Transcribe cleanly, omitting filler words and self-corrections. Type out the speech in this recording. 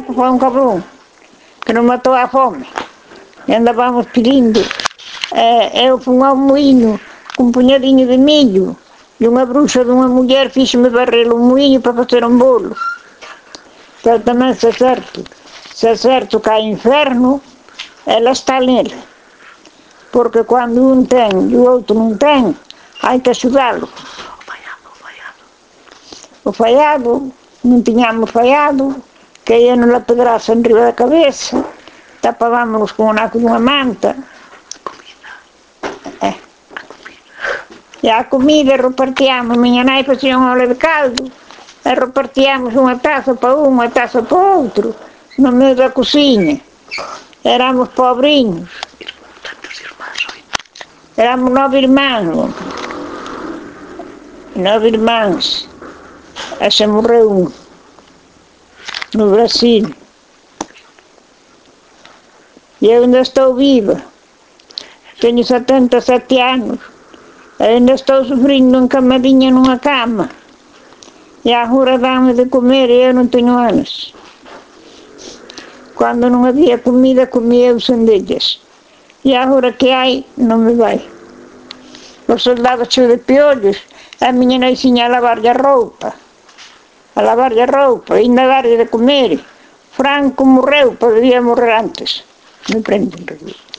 foi um cabrão que nos matou à fome. E andávamos pedindo. Eu fui ao moinho com um punhadinho de milho e uma bruxa de uma mulher fiz-me barrer o moinho para fazer um bolo. Então também se acerto cá inferno, ela está nele. Porque quando um tem e o outro não tem, há que ajudá-lo. O faiado, não tínhamos faiado, caía-nos a pedraça em riba da cabeça, tapávamos com o naco de uma manta. E a comida repartíamos, minha mãe fazia um óleo de caldo, repartíamos uma taça para um, uma taça para o outro, no meio da cozinha. Éramos pobrinhos. Éramos 9 irmãos. 9 irmãos. Essa morreu no Brasil. E eu ainda estou viva. Tenho 77 anos. Ainda estou sofrendo em camadinha numa cama. E agora dá-me de comer e eu não tenho anos. Quando não havia comida, comia os sandelhas. E agora que há, não me vai. Os soldados cheios de piolhos, a minha noicinha a lavar-lhe a roupa. A lavar-lhe a roupa, ainda dar-lhe de comer. Franco morreu, poderia morrer antes. Me prendem.